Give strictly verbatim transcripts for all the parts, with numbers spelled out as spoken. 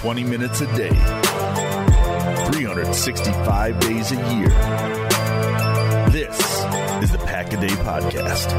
twenty minutes a day, three hundred sixty-five days a year. This is the Pack a Day Podcast.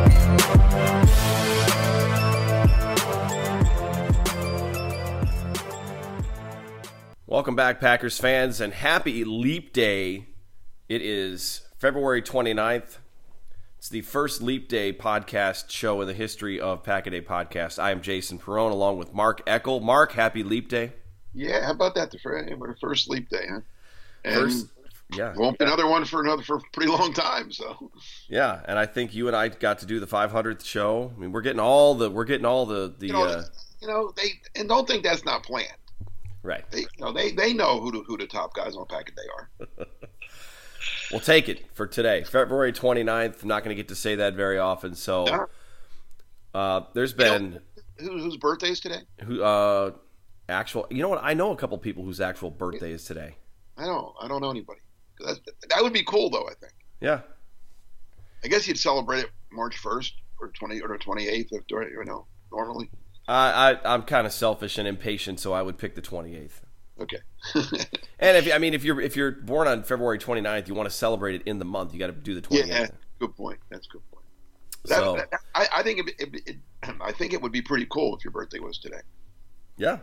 Welcome back, Packers fans, and happy Leap Day. It is February twenty-ninth. It's the first Leap Day podcast show in the history of Pack a Day Podcast. I am Jason Perrone, along with Mark Eckel. Mark, happy Leap Day. Yeah, how about that? The first Leap Day, huh? And first, yeah. Won't be another one for another for a pretty long time. So yeah, and I think you and I got to do the five hundredth show. I mean, we're getting all the we're getting all the the. You know, uh, you know they and don't think that's not planned. Right. They, you know, they they know who the, who the top guys on Pack a Day are. We'll take it for today, February twenty-ninth. I'm not going to get to say that very often. So Yeah. uh, there's been You know, who, whose birthday is today? who uh, actual. You know what? I know a couple people whose actual birthday is today. I don't. I don't know anybody. That, that would be cool, though. I think. Yeah. I guess you'd celebrate it March first or twenty or twenty-eighth, if you know normally. I, I I'm kind of selfish and impatient, so I would pick the twenty-eighth. Okay. And if I mean if you're if you're born on February twenty-ninth, you want to celebrate it in the month, you got to do the twenty-eighth. Yeah, good point. That's a good point. That, So that, I, I think it, it, it, I think it would be pretty cool if your birthday was today. yeah,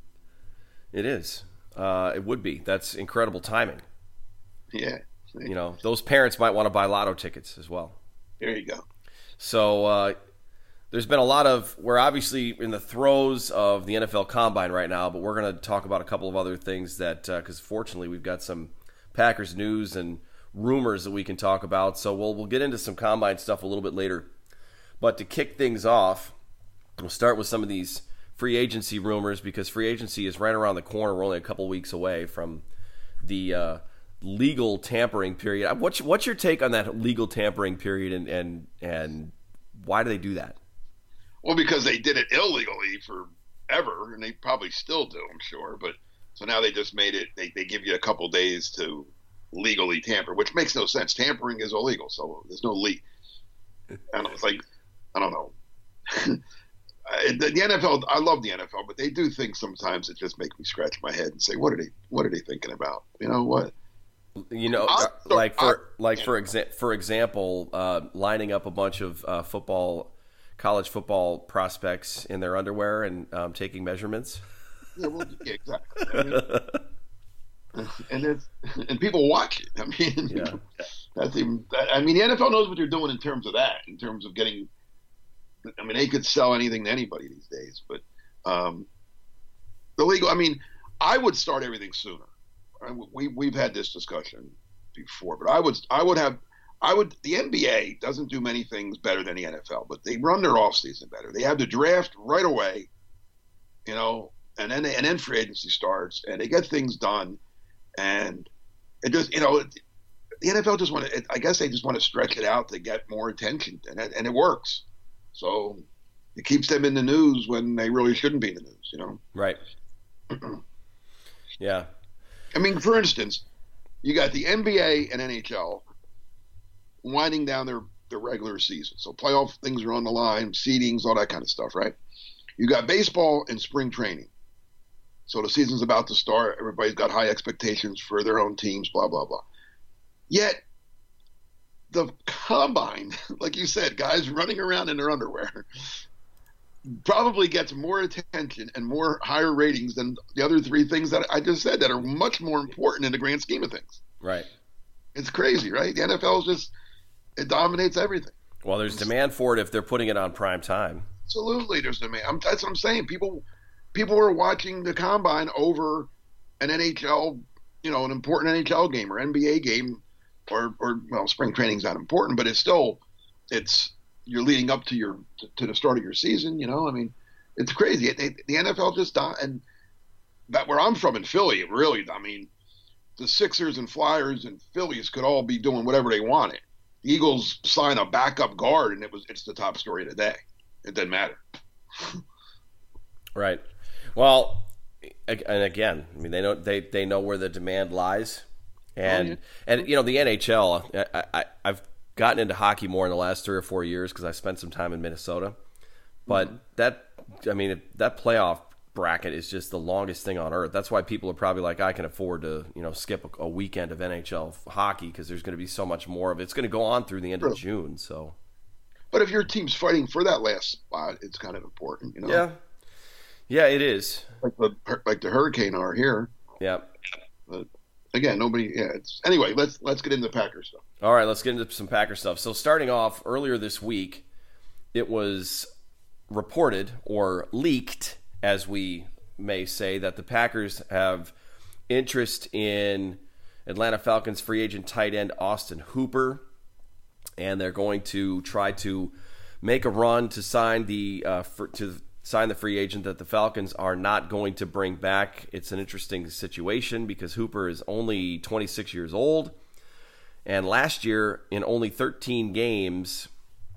it is. Uh, it would be. That's incredible timing. Yeah. You know, those parents might want to buy lotto tickets as well. There you go. So uh, there's been a lot of, we're obviously in the throes of the N F L Combine right now, but we're going to talk about a couple of other things that, because uh, fortunately we've got some Packers news and rumors that we can talk about. So we'll we'll get into some Combine stuff a little bit later. But to kick things off, we'll start with some of these free agency rumors, because free agency is right around the corner. We're only a couple weeks away from the uh, legal tampering period. What's what's your take on that legal tampering period, and and and why do they do that? Well, because they did it illegally forever, and they probably still do, I'm sure. But so now they just made it. They they give you a couple days to legally tamper, which makes no sense. Tampering is illegal, so there's no le I don't know. It's like I don't know. the, the N F L. I love the N F L, but they do things sometimes that just make me scratch my head and say, "What are they? What are they thinking about?" You know what? You know, I- like for I- like for exa- for example, uh, lining up a bunch of uh, football, college football prospects in their underwear and um, taking measurements. Yeah, well, yeah, exactly. I mean, and it's and people watch it. I mean, Yeah. that's even. I mean, the N F L knows what they're doing in terms of that. In terms of getting, I mean, they could sell anything to anybody these days. But um, the legal. I mean, I would start everything sooner. I, we we've had this discussion before, but I would I would have I would. The N B A doesn't do many things better than the N F L, but they run their off season better. They have the draft right away, you know, and then and then free agency starts, and they get things done. And it just, you know, the N F L just want to, I guess they just want to stretch it out to get more attention, and it, and it works. So it keeps them in the news when they really shouldn't be in the news, you know? Right. Yeah. I mean, for instance, you got the N B A and N H L winding down their, their regular season. So playoff things are on the line, seedings, all that kind of stuff, right? You got baseball and spring training. So the season's about to start. Everybody's got high expectations for their own teams, blah, blah, blah. Yet the combine, like you said, guys running around in their underwear, probably gets more attention and more higher ratings than the other three things that I just said that are much more important in the grand scheme of things. Right. It's crazy, right? The N F L is just, it dominates everything. Well, there's demand for it if they're putting it on prime time. Absolutely, there's demand. I'm, that's what I'm saying. People people were watching the combine over an N H L, you know, an important N H L game or N B A game, or or well, spring training's not important, but it's still, it's you're leading up to your to the start of your season. You know, I mean, it's crazy. It, it, the N F L just died, and that where I'm from in Philly, it really, I mean, the Sixers and Flyers and Phillies could all be doing whatever they wanted. The Eagles sign a backup guard, and it was it's the top story of the day. It doesn't matter. Right. Well, and again, I mean, they know they, they know where the demand lies, and oh, yeah. and you know the N H L. I, I I've gotten into hockey more in the last three or four years because I spent some time in Minnesota, but mm-hmm. that I mean that playoff bracket is just the longest thing on earth. That's why people are probably like, I can afford to, you know, skip a, a weekend of N H L hockey because there's going to be so much more of it. It's going to go on through the end True. of June. So, but if your team's fighting for that last spot, it's kind of important, you know. Yeah, yeah, it is. Like the like the Hurricane are here. Yeah. But again, nobody. Yeah. It's anyway. Let's let's get into Packers stuff. All right, let's get into some Packer stuff. So starting off earlier this week, it was reported or leaked, as we may say, that the Packers have interest in Atlanta Falcons free agent tight end Austin Hooper, and they're going to try to make a run to sign the uh, for, to sign the free agent that the Falcons are not going to bring back. It's an interesting situation because Hooper is only twenty-six years old, and last year in only thirteen games,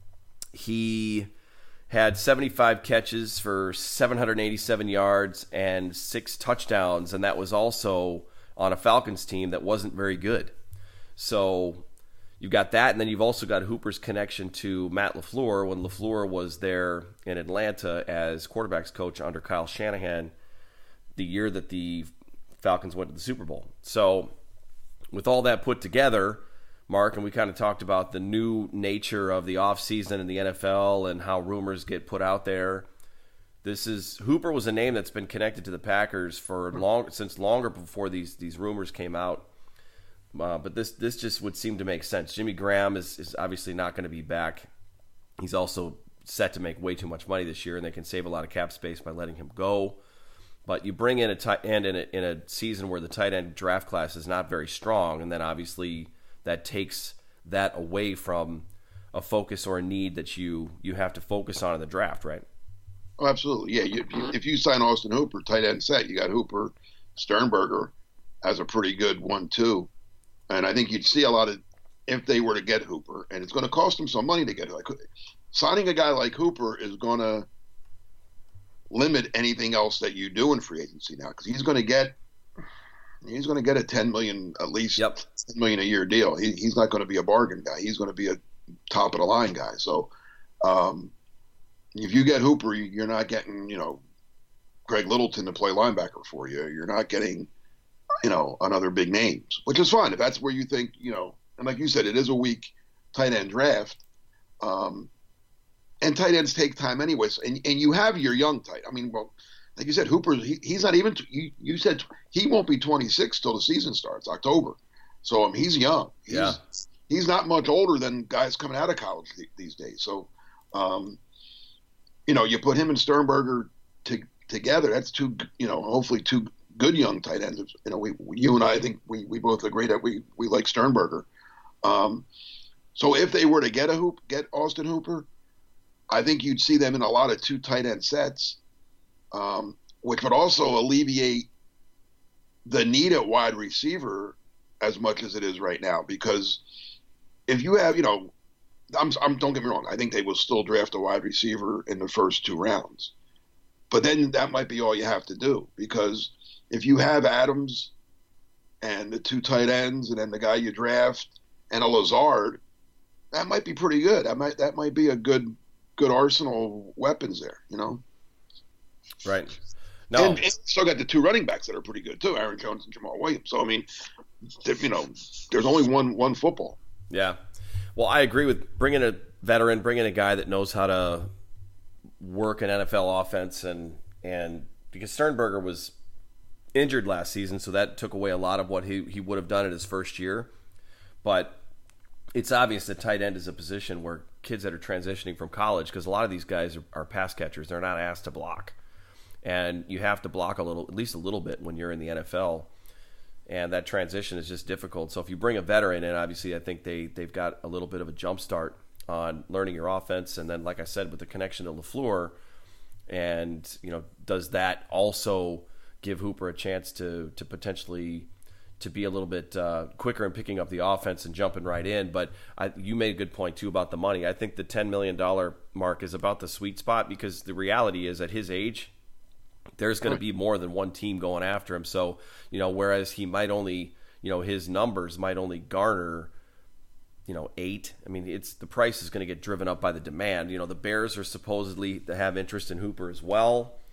he had seventy-five catches for seven hundred eighty-seven yards and six touchdowns, and that was also on a Falcons team that wasn't very good. So you've got that, and then you've also got Hooper's connection to Matt LaFleur when LaFleur was there in Atlanta as quarterbacks coach under Kyle Shanahan the year that the Falcons went to the Super Bowl. So with all that put together, Mark, and we kind of talked about the new nature of the offseason in the N F L and how rumors get put out there. This is Hooper was a name that's been connected to the Packers for long since longer before these these rumors came out. Uh, but this this just would seem to make sense. Jimmy Graham is, is obviously not going to be back. He's also set to make way too much money this year, and they can save a lot of cap space by letting him go. But you bring in a tight end in a, in a season where the tight end draft class is not very strong, and then obviously that takes that away from a focus or a need that you you have to focus on in the draft, right? Oh, absolutely. Yeah, you, you, if you sign Austin Hooper, tight end set, you got Hooper. Sternberger has a pretty good one, too. And I think you'd see a lot of, if they were to get Hooper, and it's going to cost them some money to get, like, signing a guy like Hooper is going to limit anything else that you do in free agency now, because he's going to get, he's going to get a ten million, at least yep. ten million a year deal. He, he's not going to be a bargain guy. He's going to be a top of the line guy. So, um, if you get Hooper, you're not getting, you know, Greg Littleton to play linebacker for you. You're not getting, you know, another big names, which is fine if that's where you think, you know, and like you said, it is a weak tight end draft. Um, and tight ends take time anyways. And, and you have your young tight. I mean, well, like you said, Hooper, he, he's not even, you, you said he won't be twenty-six till the season starts, October. So um, he's young. He's, yeah. He's not much older than guys coming out of college th- these days. So, um, you know, you put him and Sternberger to, together. That's two, you know, hopefully two good young tight ends. You know, we, you and I, I think we, we both agree that we, we like Sternberger. Um, so if they were to get a hoop, get Austin Hooper, I think you'd see them in a lot of two tight end sets, um, which would also alleviate the need at wide receiver as much as it is right now. Because if you have, you know, I'm, I'm, don't get me wrong. I think they will still draft a wide receiver in the first two rounds, but then that might be all you have to do, because if you have Adams and the two tight ends and then the guy you draft and a Lazard, that might be pretty good. That might, that might be a good, good arsenal of weapons there, you know? Right. No. And, and still got the two running backs that are pretty good too, Aaron Jones and Jamal Williams. So, I mean, you know, there's only one, one football. Yeah. Well, I agree with bringing a veteran, bringing a guy that knows how to work an N F L offense, and and because Sternberger was injured last season, so that took away a lot of what he, he would have done in his first year. But it's obvious that tight end is a position where kids that are transitioning from college, because a lot of these guys are, are pass catchers, they're not asked to block. And you have to block a little, at least a little bit when you're in the N F L. And that transition is just difficult. So if you bring a veteran in, obviously I think they, they've got a little bit of a jump start on learning your offense. And then, like I said, with the connection to LaFleur, and, you know, does that also give Hooper a chance to to potentially to be a little bit uh, quicker in picking up the offense and jumping right in? But I, you made a good point, too, about the money. I think the ten million dollars mark is about the sweet spot, because the reality is at his age, there's going to be more than one team going after him. So, you know, whereas he might only, you know, his numbers might only garner, you know, eight. I mean, it's the price is going to get driven up by the demand. You know, the Bears are supposedly to have interest in Hooper as well.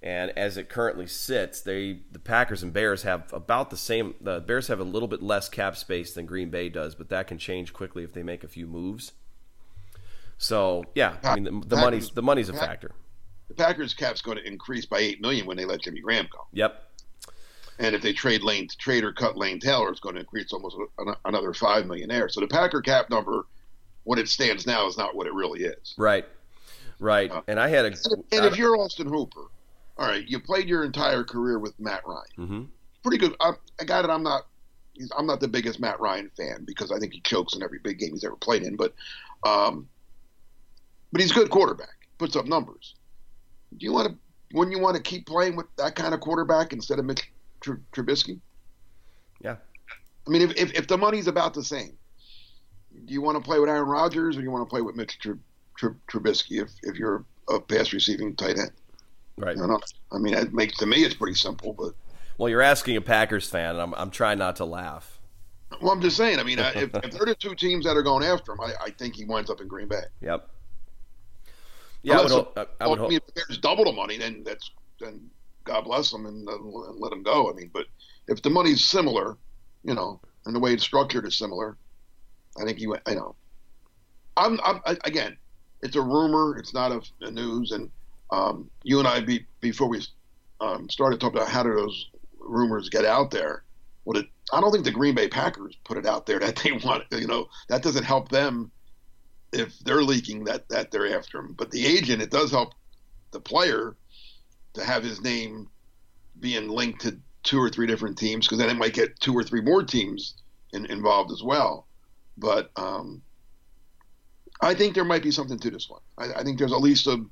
And as it currently sits, they the Packers and Bears have about the same. The Bears have a little bit less cap space than Green Bay does, but that can change quickly if they make a few moves. So yeah, I mean the, the Packers, money's the money's a factor. The Packers cap's going to increase by eight million when they let Jimmy Graham go. Yep. And if they trade Lane, trade or cut Lane Taylor, it's going to increase almost another five million there. So the Packer cap number, what it stands now, is not what it really is. Right. Right. Uh, and I had a. And, and if you're Austin Hooper, all right, you played your entire career with Matt Ryan. Mm-hmm. Pretty good. I, I got it. I'm not. I'm not the biggest Matt Ryan fan because I think he chokes in every big game he's ever played in. But, um, but he's a good quarterback. Puts up numbers. Do you want to? Wouldn't you want to keep playing with that kind of quarterback instead of Mitch Tr- Trubisky? Yeah. I mean, if, if if the money's about the same, do you want to play with Aaron Rodgers or do you want to play with Mitch Tr- Tr- Trubisky if if you're a pass receiving tight end? Right. I don't know. I mean, it makes to me it's pretty simple, but. Well, you're asking a Packers fan, and I'm I'm trying not to laugh. Well, I'm just saying. I mean, if, if they're the two teams that are going after him, I, I think he winds up in Green Bay. Yep. Yeah, Unless I would. Hope, I would I mean, if there's double the money, then that's then God bless them and, uh, and let them go. I mean, but if the money's similar, you know, and the way it's structured is similar, I think he went. I know. I'm, I'm I, again. It's a rumor. It's not a, a news. And um, you and I, be, before we um, started talking about how do those rumors get out there, well, it, I don't think the Green Bay Packers put it out there that they want. You know, that doesn't help them if they're leaking that that they're after him. But the agent, it does help the player to have his name being linked to two or three different teams, because then it might get two or three more teams in, involved as well. But um, I think there might be something to this one. I, I think there's at least a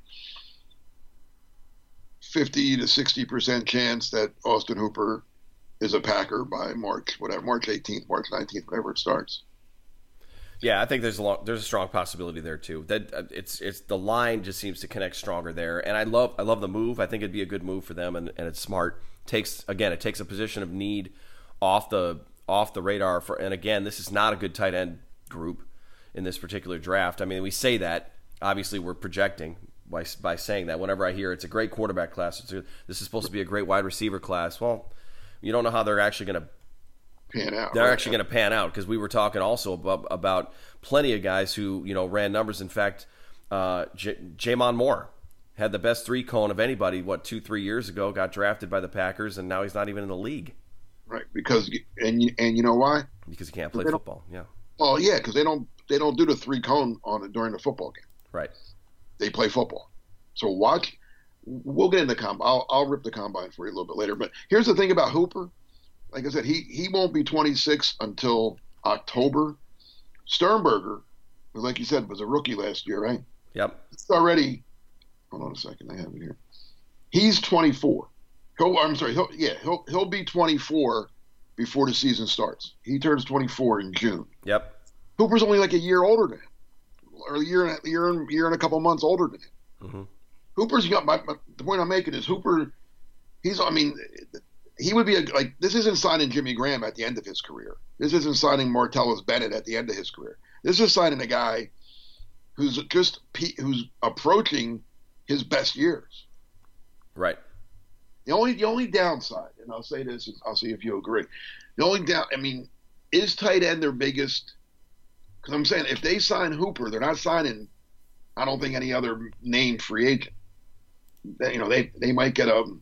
fifty to sixty percent chance that Austin Hooper is a Packer by March, whatever, March eighteenth, March nineteenth, whatever it starts. Yeah, I think there's a long, there's a strong possibility there too. That uh, it's it's the line just seems to connect stronger there, and I love I love the move. I think it'd be a good move for them, and, and it's smart. Takes again, it takes a position of need off the off the radar for. And again, this is not a good tight end group in this particular draft. I mean, we say that obviously we're projecting by by saying that. Whenever I hear it's a great quarterback class, it's a, this is supposed to be a great wide receiver class. Well, you don't know how they're actually going to. Pan out. They're right? actually going to pan out, because we were talking also about, about plenty of guys who, you know, ran numbers. In fact, uh, J- Jamon Moore had the best three cone of anybody, what, two, three years ago, got drafted by the Packers, and now he's not even in the league. Right, because and you, and you know why? Because he can't play football. Yeah. Well, yeah, because they don't they don't do the three cone on it during the football game. Right. They play football. So watch. We'll get into the combine. I'll, I'll rip the combine for you a little bit later. But here's the thing about Hooper. Like I said, he, he won't be twenty-six until October. Sternberger, like you said, was a rookie last year, right? Yep. It's already. Hold on a second. I have it here. He's twenty-four. He'll, I'm sorry. He'll, yeah, he'll he'll be twenty-four before the season starts. He turns twenty-four in June. Yep. Hooper's only like a year older than him, or a year and a year and, year and a couple months older than him. Mm-hmm. Hooper's got my, my the point I'm making is Hooper. He's I mean. He would be a, like this isn't signing Jimmy Graham at the end of his career. This isn't signing Martellus Bennett at the end of his career. This is signing a guy who's just who's approaching his best years. Right. The only the only downside, and I'll say this, I'll see if you agree. The only down, I mean, is tight end their biggest? Because I'm saying if they sign Hooper, they're not signing. I don't think any other named free agent. They, you know, they they might get a,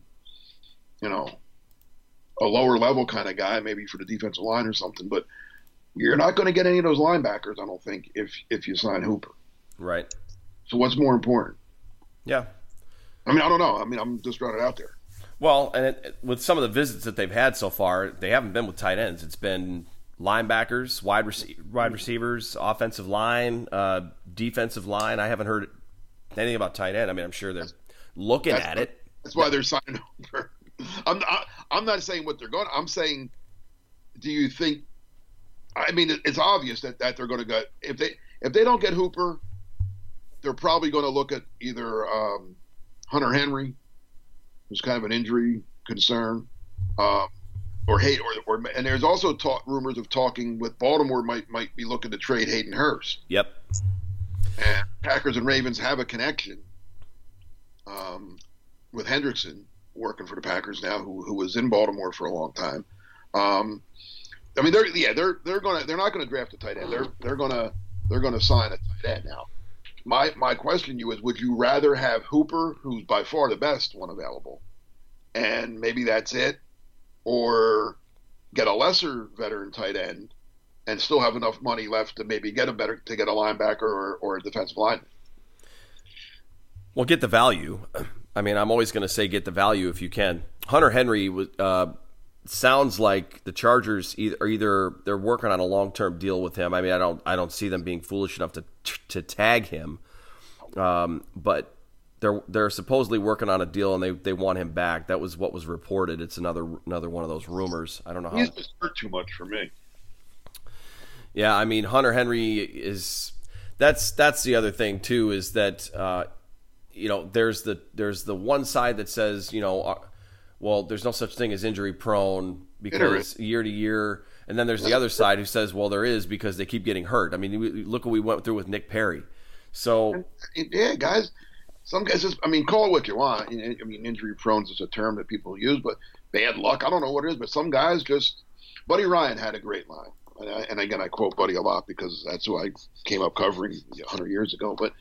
you know. a lower level kind of guy, maybe for the defensive line or something, but you're not going to get any of those linebackers, I don't think, if if you sign Hooper. Right. So what's more important? Yeah. I mean, I don't know. I mean, I'm just throwing it out there. Well, and it, with some of the visits that they've had so far, they haven't been with tight ends. It's been linebackers, wide, rec- wide receivers, offensive line, uh, defensive line. I haven't heard anything about tight end. I mean, I'm sure they're looking that's, at it. That's why they're signing Hooper. I'm not, I'm not saying what they're going to. I'm saying, do you think? I mean, it's obvious that, that they're going to go. If they if they don't get Hooper, they're probably going to look at either um, Hunter Henry, who's kind of an injury concern, um, or Hay, or, or and there's also talk, rumors of talking with Baltimore might might be looking to trade Hayden Hurst. Yep. And Packers and Ravens have a connection um, with Hendrickson. working for the Packers now, who who was in Baltimore for a long time. Um, I mean, they're yeah, they're they're gonna they're not gonna draft a tight end. They're they're gonna they're gonna sign a tight end now. My my question to you is, would you rather have Hooper, who's by far the best one available, and maybe that's it, or get a lesser veteran tight end and still have enough money left to maybe get a better to get a linebacker or, or a defensive lineman? Well, get the value. I mean, I'm always going to say get the value if you can. Hunter Henry uh, sounds like the Chargers either, are either they're working on a long-term deal with him. I mean, I don't I don't see them being foolish enough to to tag him, um, but they're they're supposedly working on a deal and they, they want him back. That was what was reported. It's another another one of those rumors. I don't know how. He's just hurt too much for me. Yeah, I mean, Hunter Henry is that's that's the other thing too, is that uh, you know there's the there's the one side that says, you know, uh, well, there's no such thing as injury prone because year to year, and then there's the other side who says, well, there is because they keep getting hurt. I mean, look what we went through with Nick Perry. So yeah, guys, some guys just, I mean, call it what you want. I mean, injury prone is a term that people use, but bad luck, I don't know what it is, but some guys just. Buddy Ryan had a great line. And, I, and again, I quote Buddy a lot because that's who I came up covering one hundred years ago. But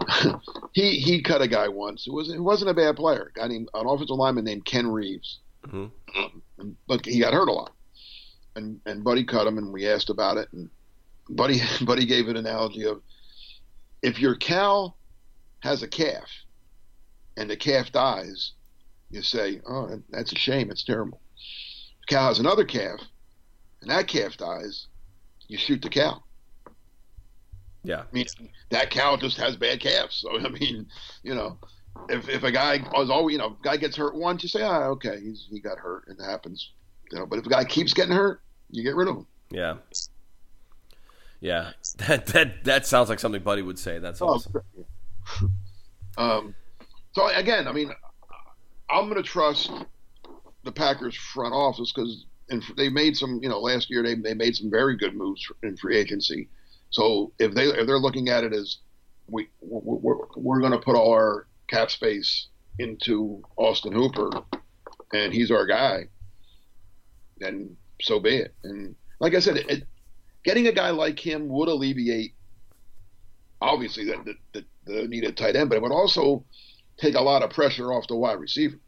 he he cut a guy once who, was, who wasn't a bad player, a guy named, an offensive lineman named Ken Reeves. Mm-hmm. Um, but he got hurt a lot. And and Buddy cut him, and we asked about it. And Buddy, Buddy gave an analogy of, if your cow has a calf and the calf dies, you say, oh, that's a shame. It's terrible. If the cow has another calf, and that calf dies, you shoot the cow. Yeah. I mean, that cow just has bad calves. So, I mean, you know, if if a guy was always, you know, guy gets hurt once, you say, ah, oh, okay, he's he got hurt. It happens. You know, but if a guy keeps getting hurt, you get rid of him. Yeah. Yeah. That that that sounds like something Buddy would say. That's awesome. Oh, um, so, again, I mean, I'm going to trust the Packers front office because and they made some, you know, last year they they made some very good moves in free agency. So if they if they're looking at it as we we're, we're going to put all our cap space into Austin Hooper, and he's our guy, then so be it. And like I said, it, it, getting a guy like him would alleviate obviously the, the, the, the needed tight end, but it would also take a lot of pressure off the wide receivers.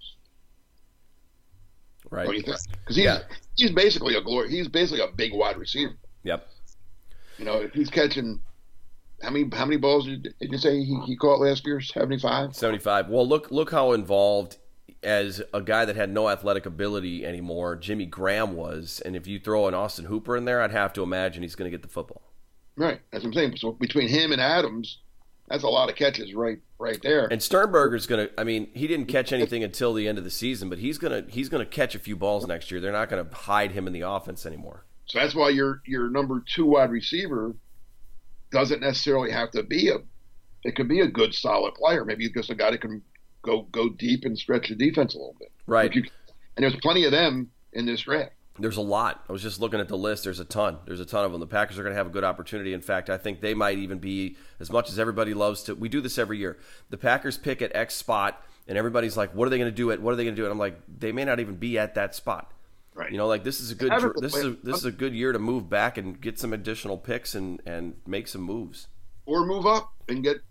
Right. Because he's yeah. he's basically a glory. He's basically a big wide receiver. Yep. You know, if he's catching how many how many balls did, did you say he, he caught last year? seventy-five seventy-five Well, look look how involved as a guy that had no athletic ability anymore, Jimmy Graham was, and if you throw an Austin Hooper in there, I'd have to imagine he's going to get the football. Right. That's what I'm saying. So between him and Adams, that's a lot of catches right right there. And Sternberger's going to, I mean, he didn't catch anything until the end of the season, but he's going to he's going to catch a few balls next year. They're not going to hide him in the offense anymore. So that's why your your number two wide receiver doesn't necessarily have to be a it could be a good solid player. Maybe just a guy that can go go deep and stretch the defense a little bit. Right. You, and there's plenty of them in this draft. There's a lot. I was just looking at the list. There's a ton. There's a ton of them. The Packers are going to have a good opportunity. In fact, I think they might even be, as much as everybody loves to, we do this every year. The Packers pick at X spot, and everybody's like, what are they going to do at, what are they going to do? And I'm like, they may not even be at that spot. Right. You know, like this is a good, this is a, this is a good year to move back and get some additional picks and, and make some moves. Or move up and get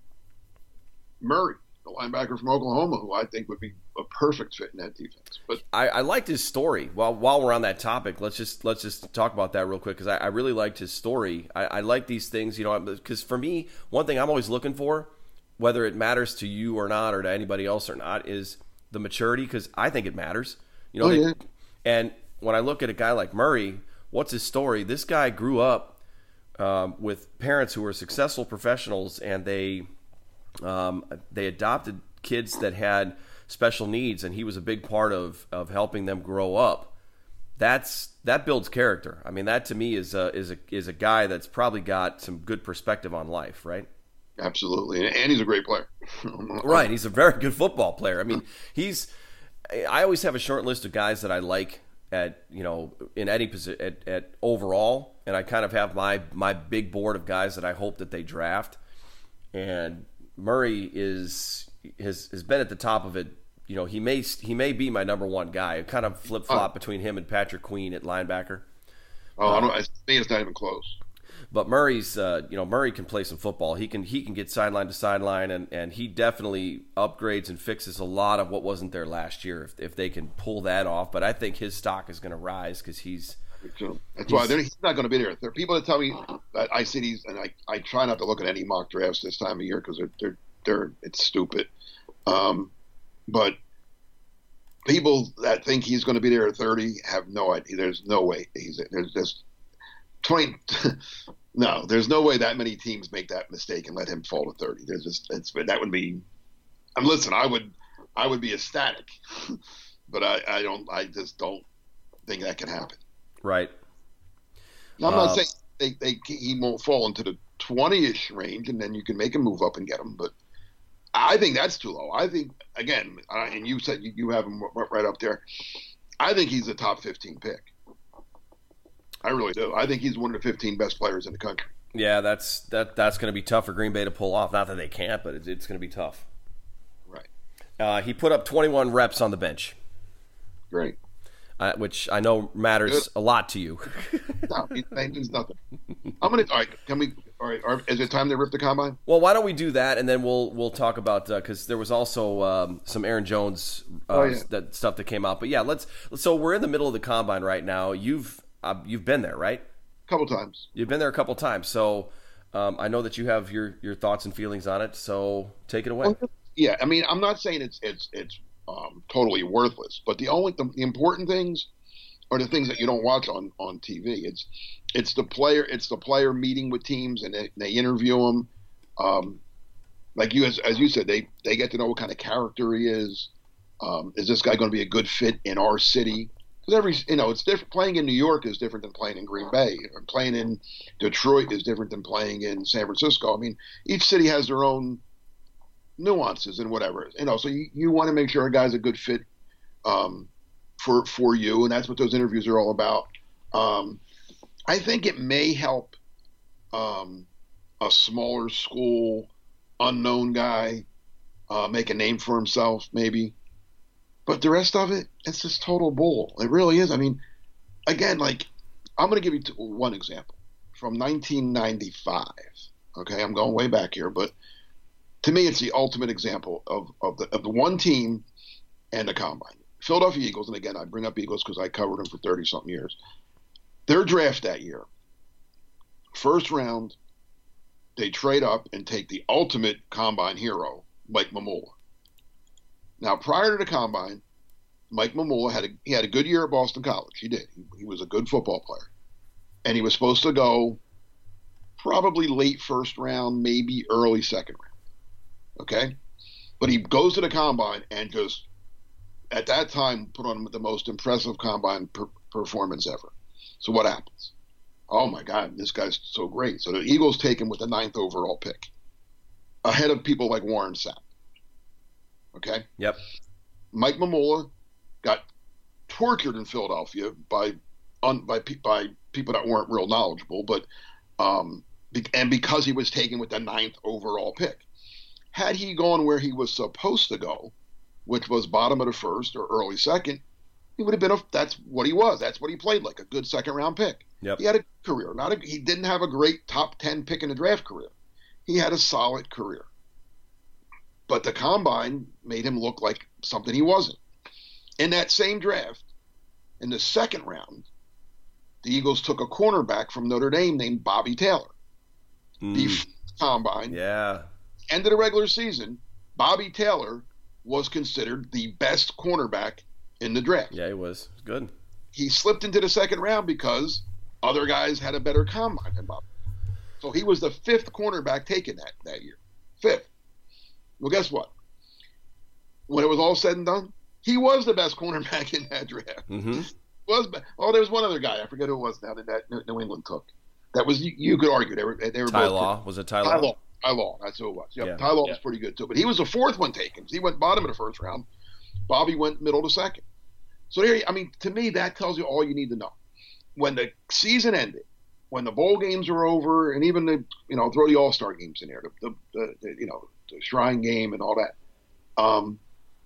Murray, the linebacker from Oklahoma, who I think would be a perfect fit in that defense. But I, I liked his story. While while we're on that topic, let's just let's just talk about that real quick because I, I really liked his story. I, I like these things, you know, because for me, one thing I'm always looking for, whether it matters to you or not, or to anybody else or not, is the maturity. Because I think it matters. You know, oh, they, yeah. And when I look at a guy like Murray, what's his story? This guy grew up um, with parents who were successful professionals, and they um, they adopted kids that had special needs, and he was a big part of, of helping them grow up. That's that builds character. I mean, that to me is a is a is a guy that's probably got some good perspective on life, right? Absolutely, and he's a great player. Right, he's a very good football player. I mean, he's. I always have a short list of guys that I like at you know in any position at, at overall, and I kind of have my my big board of guys that I hope that they draft. And Murray is has has been at the top of it you know, he may he may be my number one guy. Kind of flip flop between him and Patrick Queen at linebacker. Oh, I don't. I think it's not even close. But Murray's, uh, you know, Murray can play some football. He can he can get sideline to sideline, and, and he definitely upgrades and fixes a lot of what wasn't there last year if, if they can pull that off. But I think his stock is going to rise because he's that's why he's not going to be there. There are people that tell me that I see these, and I, I try not to look at any mock drafts this time of year because they're they're they're it's stupid. Um, but people that think he's going to be there at thirty have no idea. There's no way he's there's just twenty. No, there's no way that many teams make that mistake and let him fall to thirty. There's just it's that would be. And listen, I would I would be ecstatic, but I, I don't I just don't think that can happen. Right. Now, I'm uh, not saying they, they he won't fall into the twenty-ish range, and then you can make him move up and get him. But I think that's too low. I think again, uh, and you said you, you have him right up there. I think he's a top fifteen pick. I really do. I think he's one of the fifteen best players in the country. Yeah, that's that. That's going to be tough for Green Bay to pull off. Not that they can't, but it's, it's going to be tough. Right. Uh, he put up twenty-one reps on the bench. Great. Uh, which I know matters Good. a lot to you. No, it means nothing. I'm gonna. All right. Can we? All right. Are, is it time to rip the combine? Well, why don't we do that, and then we'll we'll talk about because uh, there was also um, some Aaron Jones uh, Oh, yeah. that stuff that came out. But yeah, let's. So we're in the middle of the combine right now. You've uh, you've been there, right? A couple times. You've been there a couple times. So um, I know that you have your, your thoughts and feelings on it. So take it away. Well, yeah. I mean, I'm not saying it's it's it's um, totally worthless, but the only the, the important things are the things that you don't watch on, on T V. It's it's the player it's the player meeting with teams and they, they interview them. Um, like you as, as you said, they they get to know what kind of character he is. Um, is this guy going to be a good fit in our city? Because every you know it's different. Playing in New York is different than playing in Green Bay. Or playing in Detroit is different than playing in San Francisco. I mean, each city has their own nuances and whatever. You know, so you, you want to make sure a guy's a good fit. Um, for for you, and that's what those interviews are all about. Um, I think it may help um, a smaller school, unknown guy uh, make a name for himself, maybe. But the rest of it, it's just total bull. It really is. I mean, again, like, I'm going to give you one example from nineteen ninety-five. Okay, I'm going way back here, but to me, it's the ultimate example of, of, the, of the one team and the combine. Philadelphia Eagles, and again, I bring up Eagles because I covered them for thirty-something years. Their draft that year, first round, they trade up and take the ultimate combine hero, Mike Mamula. Now, prior to the combine, Mike Mamula had a, he had a good year at Boston College. He did. He, he was a good football player. And he was supposed to go probably late first round, maybe early second round. Okay? But he goes to the combine and just at that time, put on the most impressive combine per- performance ever. So what happens? Oh, my God, this guy's so great. So the Eagles take him with the ninth overall pick, ahead of people like Warren Sapp. Okay? Yep. Mike Mamula got tortured in Philadelphia by un, by, by people that weren't real knowledgeable, but um, be, and because he was taken with the ninth overall pick. Had he gone where he was supposed to go, which was bottom of the first or early second, he would have been a, that's what he was. That's what he played like, a good second round pick. Yep. He had a career. Not a, he didn't have a great top ten pick in the draft career. He had a solid career. But the combine made him look like something he wasn't. In that same draft, in the second round, the Eagles took a cornerback from Notre Dame named Bobby Taylor. Mm. The combine, Yeah. end of the regular season, Bobby Taylor was considered the best cornerback in the draft. Yeah, he was. It was good. He slipped into the second round because other guys had a better combine than Bobby. So he was the fifth cornerback taken that, that year. Fifth. Well, guess what? When it was all said and done, he was the best cornerback in that draft. Mm-hmm. Was oh, there was one other guy. I forget who it was now that, that New England took. That was you, you could argue they were they were Ty both Law. Was it Ty Law? Ty Law. Ty Law. That's who it was. Yep. Yeah. Ty Law Yeah. was pretty good too, but he was the fourth one taken. He went bottom of the first round. Bobby went middle to second. So there, I mean, to me, that tells you all you need to know. When the season ended, when the bowl games were over, and even the you know throw the All Star games in there, the, the, the, the you know the Shrine game and all that. Um,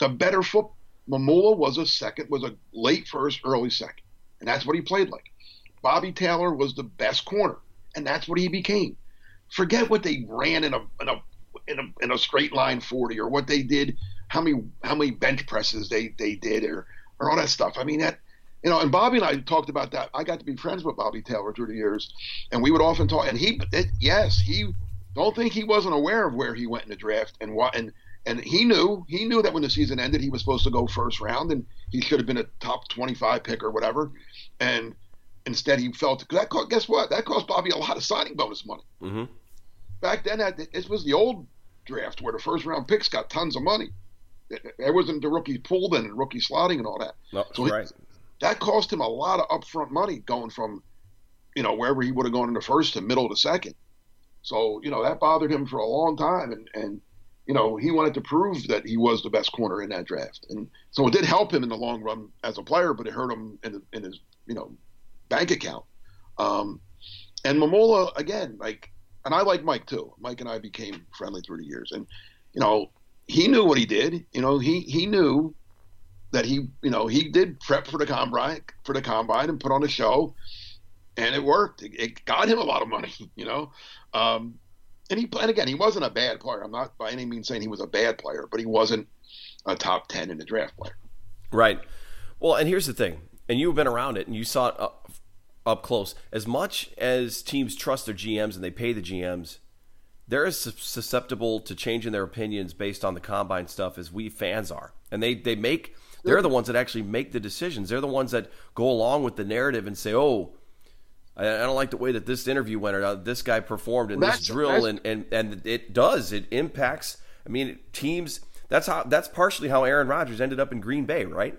the better foot. Mamula was a second, was a late first, early second, and that's what he played like. Bobby Taylor was the best corner, and that's what he became. Forget what they ran in a in a in a, in a straight line forty, or what they did, how many how many bench presses they they did, or or all that stuff. I mean that. You know, and Bobby and I talked about that. I got to be friends with Bobby Taylor through the years, and we would often talk. And he, it, yes, he don't think he wasn't aware of where he went in the draft, and what, and and he knew he knew that when the season ended, he was supposed to go first round, and he should have been a top twenty-five pick or whatever. And instead, he felt that. Guess what? That cost Bobby a lot of signing bonus money. Mm-hmm. Back then, that this was the old draft where the first round picks got tons of money. There wasn't the rookie pool then and rookie slotting and all that. No, so right. He, That cost him a lot of upfront money going from, you know, wherever he would have gone in the first to middle to second. So, you know, that bothered him for a long time. And, and, you know, he wanted to prove that he was the best corner in that draft. And so it did help him in the long run as a player, but it hurt him in, in his, you know, bank account. Um, and Mamula, again, like, and I like Mike too. Mike and I became friendly through the years. And, you know, he knew what he did. You know, he, he knew that he, you know, he did prep for the combine, for the combine, and put on a show, and it worked. It, it got him a lot of money, you know. Um, and he, and again, he wasn't a bad player. I'm not by any means saying he was a bad player, but he wasn't a top ten in the draft player. Right. Well, and here's the thing, and you've been around it, and you saw it up, up close. As much as teams trust their G Ms and they pay the G Ms, they're as susceptible to changing their opinions based on the combine stuff as we fans are, and they they make. They're the ones that actually make the decisions. They're the ones that go along with the narrative and say, oh, I don't like the way that this interview went, or this guy performed in this drill, and, and, and it does. It impacts. I mean, teams. That's how. That's partially how Aaron Rodgers ended up in Green Bay, right?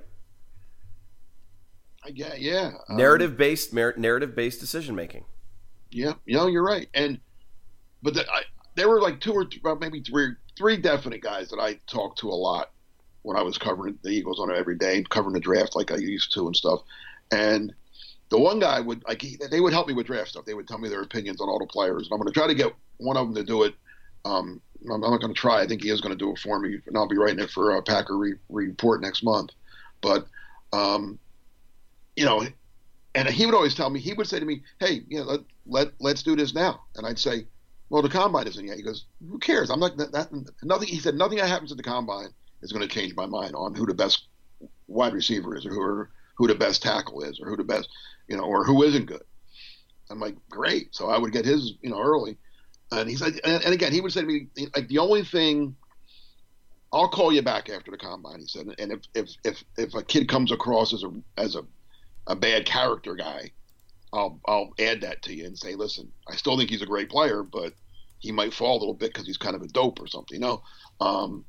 I get, yeah. Um, narrative based, narrative based decision making. Yeah, you know, you're right. And but the, I, there were like two or th- maybe three, three definite guys that I talked to a lot when I was covering the Eagles on it every day, covering the draft like I used to and stuff. And the one guy would, like, he, they would help me with draft stuff. They would tell me their opinions on all the players. And I'm going to try to get one of them to do it. Um, I'm not going to try. I think he is going to do it for me, and I'll be writing it for a Packer re- report next month. But, um, you know, and he would always tell me, he would say to me, hey, you know, let, let, let's do this now. And I'd say, well, the combine isn't yet. He goes, who cares? I'm not, that, that, nothing, he said, nothing that happens at the combine is going to change my mind on who the best wide receiver is, or who, are, who the best tackle is, or who the best, you know, or who isn't good. I'm like, great. So I would get his, you know, early. And he's like, and, and again, he would say to me, like, the only thing, I'll call you back after the combine, he said. And if, if, if, if a kid comes across as a, as a, a bad character guy, I'll, I'll add that to you and say, listen, I still think he's a great player, but he might fall a little bit because he's kind of a dope or something, you know? Um,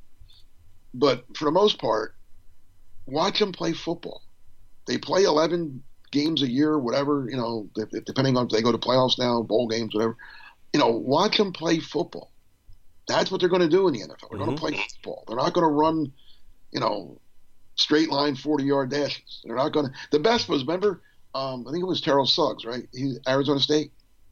But for the most part, watch them play football. They play eleven games a year, whatever, you know, depending on if they go to playoffs now, bowl games, whatever. You know, watch them play football. That's what they're going to do in the N F L. They're mm-hmm. going to play football. They're not going to run, you know, straight line forty-yard dashes. They're not going to. The best was, remember, um, I think it was Terrell Suggs, right? He, Arizona State.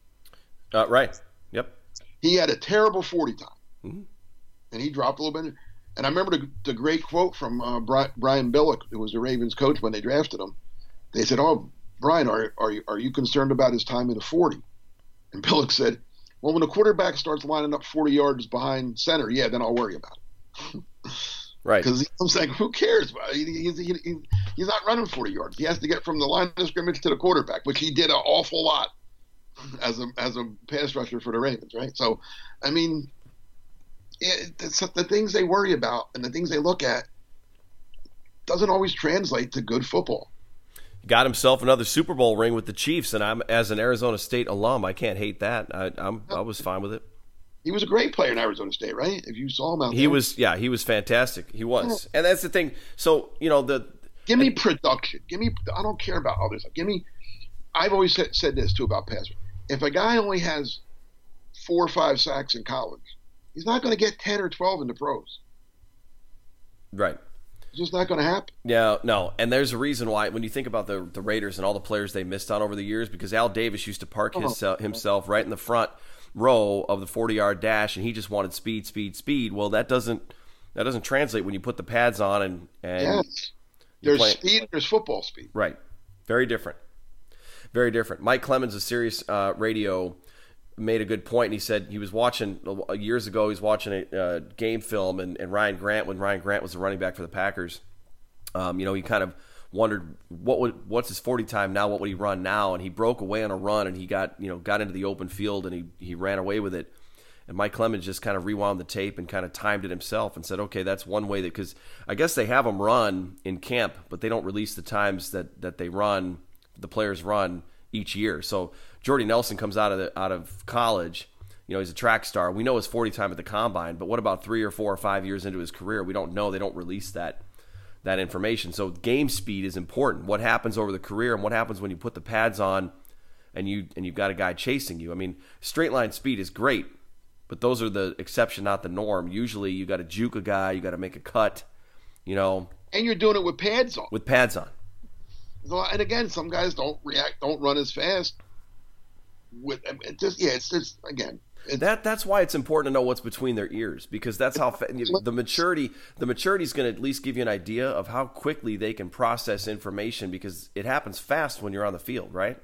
Uh, right. Yep. He had a terrible forty time. Mm-hmm. And he dropped a little bit. And I remember the, the great quote from uh, Brian Billick, who was the Ravens coach when they drafted him. They said, oh, Brian, are, are, you, are you concerned about his time in the forty? And Billick said, well, when the quarterback starts lining up forty yards behind center, yeah, then I'll worry about it. Right. Because I'm saying, who cares? He, he, he, he's not running forty yards. He has to get from the line of scrimmage to the quarterback, which he did an awful lot as a as a pass rusher for the Ravens, right? So, I mean, it, the things they worry about and the things they look at doesn't always translate to good football. Got himself another Super Bowl ring with the Chiefs, and I'm as an Arizona State alum, I can't hate that. I, I'm I was fine with it. He was a great player in Arizona State, right? If you saw him out there. He was, yeah, he was fantastic. He was. And that's the thing. So, you know, the Give me production. Give me – I don't care about all this. Give me – I've always said, said this, too, about pass. If a guy only has four or five sacks in college, he's not going to get ten or twelve in the pros. Right. It's just not going to happen. Yeah, no. And there's a reason why, when you think about the the Raiders and all the players they missed on over the years, because Al Davis used to park his, uh, himself right in the front row of the forty-yard dash, and he just wanted speed, speed, speed. Well, that doesn't That doesn't translate when you put the pads on and, and yes. There's play. speed, there's football speed. Right. Very different. Very different. Mike Clemens of Sirius uh, Radio made a good point, and he said he was watching, uh, years ago, he was watching a uh, game film, and, and Ryan Grant, when Ryan Grant was the running back for the Packers, um, you know, he kind of wondered what would what's his forty time now, what would he run now, and he broke away on a run, and he got, you know, got into the open field, and he, he ran away with it. And Mike Clemens just kind of rewound the tape and kind of timed it himself and said, okay, that's one way that, because I guess they have them run in camp, but they don't release the times that, that they run, the players run each year. So Jordy Nelson comes out of the, out of college, you know, he's a track star. We know his forty time at the combine, but what about three or four or five years into his career? We don't know. They don't release that that information. So game speed is important. What happens over the career and what happens when you put the pads on and you and you've got a guy chasing you. I mean, straight line speed is great. But those are the exception, not the norm. Usually you got to juke a guy, you got to make a cut, you know. And you're doing it with pads on. With pads on. And again, some guys don't react, don't run as fast. With it just yeah, it's just again. It's, that that's why it's important to know what's between their ears, because that's how fa- the maturity the maturity is going to at least give you an idea of how quickly they can process information, because it happens fast when you're on the field, right?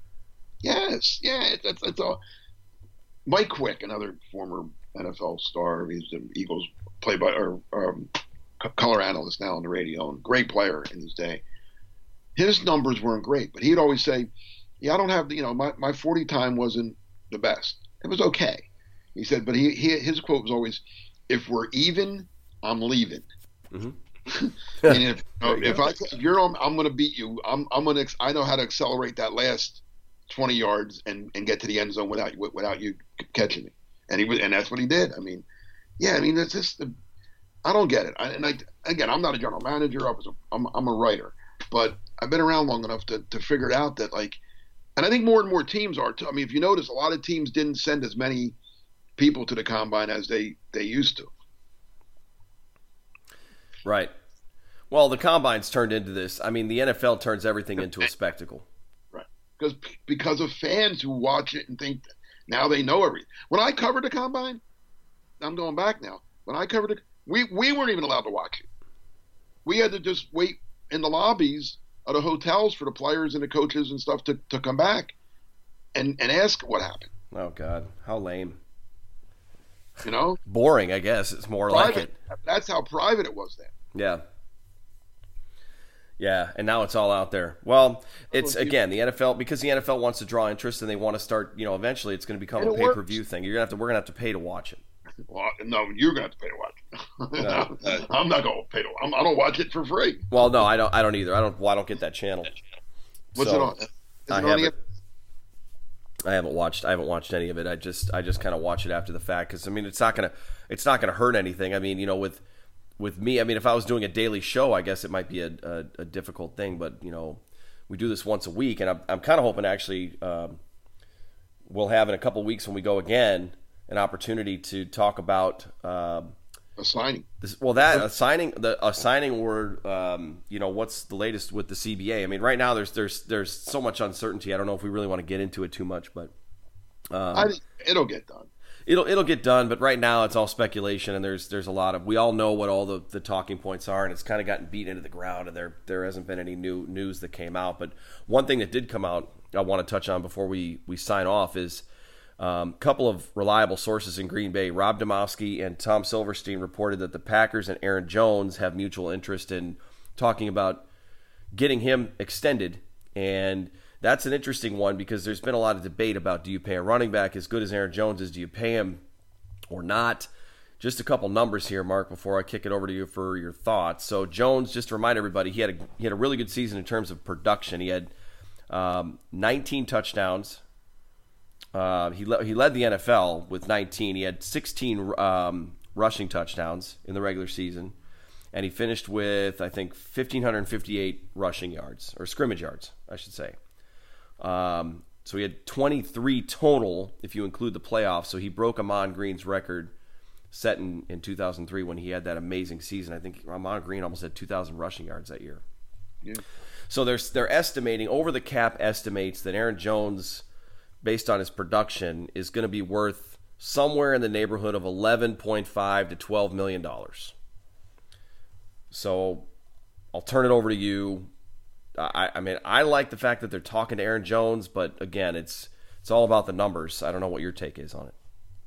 Yes, yeah, it's it's, it's all. Mike Quick, another former N F L star, he's the Eagles play by or um, color analyst now on the radio, and great player in his day. His numbers weren't great, but he'd always say, "Yeah, I don't have the, you know, my, my forty time wasn't the best. It was okay." He said, but he, he his quote was always, "If we're even, I'm leaving." Mm-hmm. And if, you know, if I if you're on, I'm going to beat you. I'm I'm going to I know how to accelerate that last twenty yards and, and get to the end zone without without you catching me. And he was, and that's what he did. I mean, yeah, I mean, it's just, I don't get it. I, and I, again, I'm not a general manager. I was a, I'm, I'm a writer, but I've been around long enough to, to figure it out that, like, and I think more and more teams are too. I mean, if you notice, a lot of teams didn't send as many people to the combine as they, they used to. Right. Well, the combine's turned into this. I mean, the N F L turns everything into a spectacle. Because because of fans who watch it and think that now they know everything. When I covered the combine, I'm going back now. When I covered it, we, we weren't even allowed to watch it. We had to just wait in the lobbies of the hotels for the players and the coaches and stuff to, to come back and, and ask what happened. Oh, God. How lame. You know? Boring, I guess. It's more private. like it. That's how private it was then. Yeah. Yeah, and now it's all out there. Well, it's, again, the N F L, because the N F L wants to draw interest and they want to start, you know, eventually it's going to become a pay-per-view thing. You're going to have to, we're going to have to pay to watch it. Well, no, you're going to have to pay to watch it. No, I'm not going to pay to I'm, I don't watch it for free. Well, no, I don't I don't either. I don't well, I don't get that channel. What's so, it on? Is it I, on haven't, again? I haven't watched I haven't watched any of it. I just I just kind of watch it after the fact, cuz I mean, it's not going to it's not going to hurt anything. I mean, you know, with With me, I mean, if I was doing a daily show, I guess it might be a, a, a difficult thing. But, you know, we do this once a week, and I'm, I'm kind of hoping actually um, we'll have in a couple weeks when we go again an opportunity to talk about um, a signing. This, well, that a signing, the a signing, or um, you know, what's the latest with the C B A? I mean, right now there's there's there's so much uncertainty. I don't know if we really want to get into it too much, but um, I think it'll get done. It'll it'll get done, but right now it's all speculation, and there's there's a lot of we all know what all the, the talking points are, and it's kind of gotten beat into the ground, and there there hasn't been any new news that came out. But one thing that did come out, I want to touch on before we, we sign off, is a um, couple of reliable sources in Green Bay, Rob Demovsky and Tom Silverstein, reported that the Packers and Aaron Jones have mutual interest in talking about getting him extended. And that's an interesting one, because there's been a lot of debate about, do you pay a running back as good as Aaron Jones is? Do you pay him or not? Just a couple numbers here, Mark, before I kick it over to you for your thoughts. So Jones, just to remind everybody, he had a he had a really good season in terms of production. He had um, nineteen touchdowns. Uh, he le- he led the N F L with nineteen. He had sixteen um, rushing touchdowns in the regular season, and he finished with, I think, one thousand five hundred fifty-eight rushing yards, or scrimmage yards, I should say. Um, so he had twenty-three total if you include the playoffs. So he broke Ahman Green's record set in, in two thousand three when he had that amazing season. I think Ahman Green almost had two thousand rushing yards that year. Yeah. So they're, they're estimating, over the cap estimates, that Aaron Jones, based on his production, is going to be worth somewhere in the neighborhood of eleven point five to twelve million dollars. So I'll turn it over to you. I, I mean, I like the fact that they're talking to Aaron Jones, but again, it's it's all about the numbers. I don't know what your take is on it.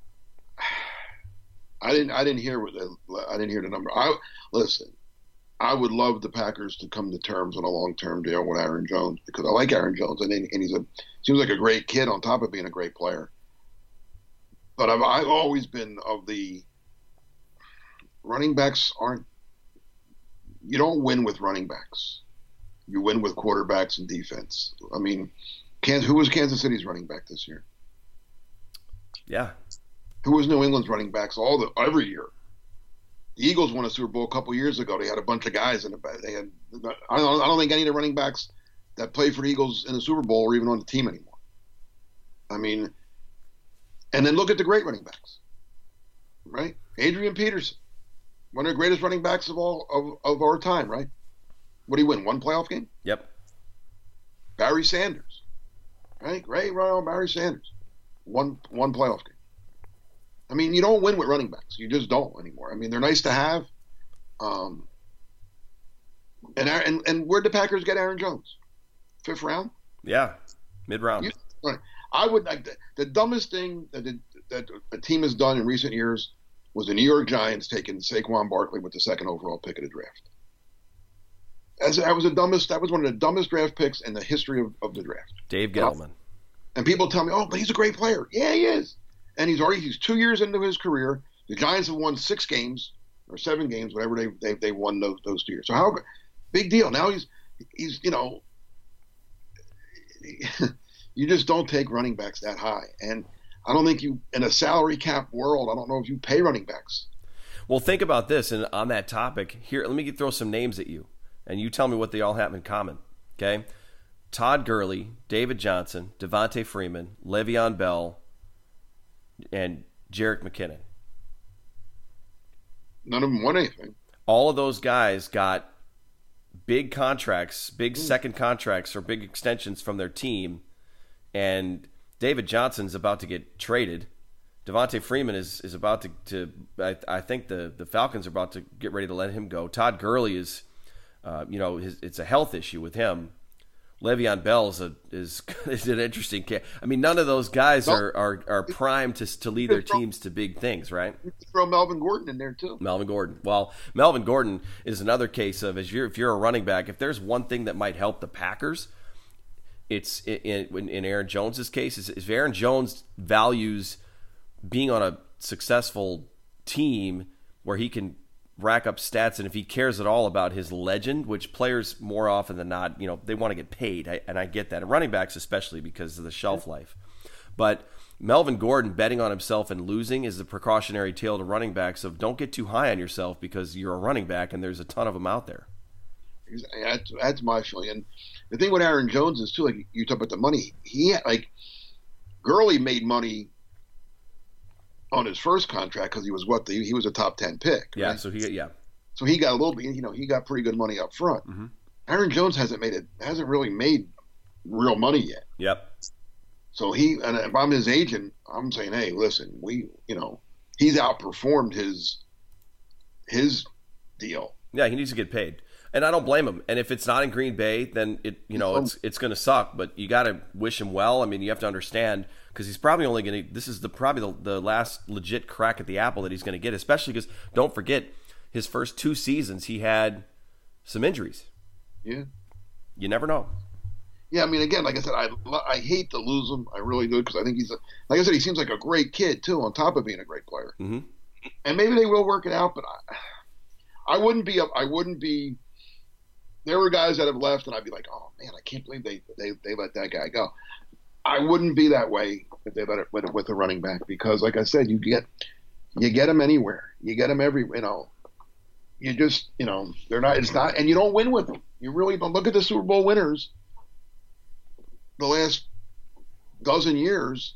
I didn't. I didn't hear what the, I didn't hear the number. I listen. I would love the Packers to come to terms on a long-term deal with Aaron Jones because I like Aaron Jones and, and he's a seems like a great kid on top of being a great player. But I've I've always been of the running backs aren't. You don't win with running backs. You win with quarterbacks and defense. I mean, Kansas, who was Kansas City's running back this year? Yeah. Who was New England's running backs all the every year? The Eagles won a Super Bowl a couple years ago. They had a bunch of guys in the back. They had. I don't. I don't think any of the running backs that played for the Eagles in the Super Bowl are even on the team anymore. I mean, and then look at the great running backs, right? Adrian Peterson, one of the greatest running backs of all of, of our time, right? What did he win? One playoff game? Yep. Barry Sanders, right? Great Royal Barry Sanders, one one playoff game. I mean, you don't win with running backs. You just don't anymore. I mean, they're nice to have. Um, and and and where'd the Packers get Aaron Jones? Fifth round? Yeah, mid round. You, right. I would like the, the dumbest thing that the, that a team has done in recent years was the New York Giants taking Saquon Barkley with the second overall pick of the draft. As that was the dumbest. That was one of the dumbest draft picks in the history of, of the draft. Dave Gettleman. And people tell me, "Oh, but he's a great player." Yeah, he is. And he's already he's two years into his career. The Giants have won six games or seven games, whatever they they they won those those two years. So how big deal? Now he's he's you know you just don't take running backs that high, and I don't think you in a salary cap world. I don't know if you pay running backs. Well, think about this, and on that topic, here let me throw some names at you, and you tell me what they all have in common. Okay, Todd Gurley, David Johnson, Devontae Freeman, Le'Veon Bell, and Jerick McKinnon. None of them won anything. All of those guys got big contracts, big mm. second contracts or big extensions from their team, and David Johnson's about to get traded. Devontae Freeman is, is about to, to I, I think the, the Falcons are about to get ready to let him go. Todd Gurley is, uh, you know, his, it's a health issue with him. Le'Veon Bell is, a, is, is an interesting case. I mean, none of those guys are, are, are primed to to lead their teams to big things, right? You could throw Melvin Gordon in there too. Melvin Gordon. Well, Melvin Gordon is another case of as you're if you're a running back, if there's one thing that might help the Packers, it's in in, in Aaron Jones's case is if Aaron Jones values being on a successful team where he can rack up stats, and if he cares at all about his legend, which players more often than not, you know, they want to get paid, I, and I get that. And running backs especially because of the shelf life. But Melvin Gordon betting on himself and losing is the precautionary tale to running backs of don't get too high on yourself because you're a running back and there's a ton of them out there. That's, that's my feeling. And the thing with Aaron Jones is too, like you talk about the money. He like Gurley made money on his first contract because he was what the he was a top ten pick. Yeah, right? so he yeah. So he got a little bit, you know, he got pretty good money up front. Mm-hmm. Aaron Jones hasn't made it, hasn't really made real money yet. Yep. So he, and if I'm his agent, I'm saying, hey, listen, we, you know, he's outperformed his his deal. Yeah, he needs to get paid, and I don't blame him. And if it's not in Green Bay, then it, you know, it's it's going to suck. But you got to wish him well. I mean, you have to understand. Because he's probably only going to – this is the probably the, the last legit crack at the apple that he's going to get, especially because don't forget, his first two seasons he had some injuries. Yeah. You never know. Yeah, I mean, again, like I said, I, I hate to lose him. I really do because I think he's – a like I said, he seems like a great kid too on top of being a great player. Mm-hmm. And maybe they will work it out, but I, I wouldn't be – I wouldn't be – there were guys that have left and I'd be like, oh, man, I can't believe they, they, they let that guy go. I wouldn't be that way if they let it with, with a running back because, like I said, you get you get them anywhere, you get them every, you know, you just, you know, they're not, it's not, and you don't win with them. You really don't. Look at the Super Bowl winners the last dozen years.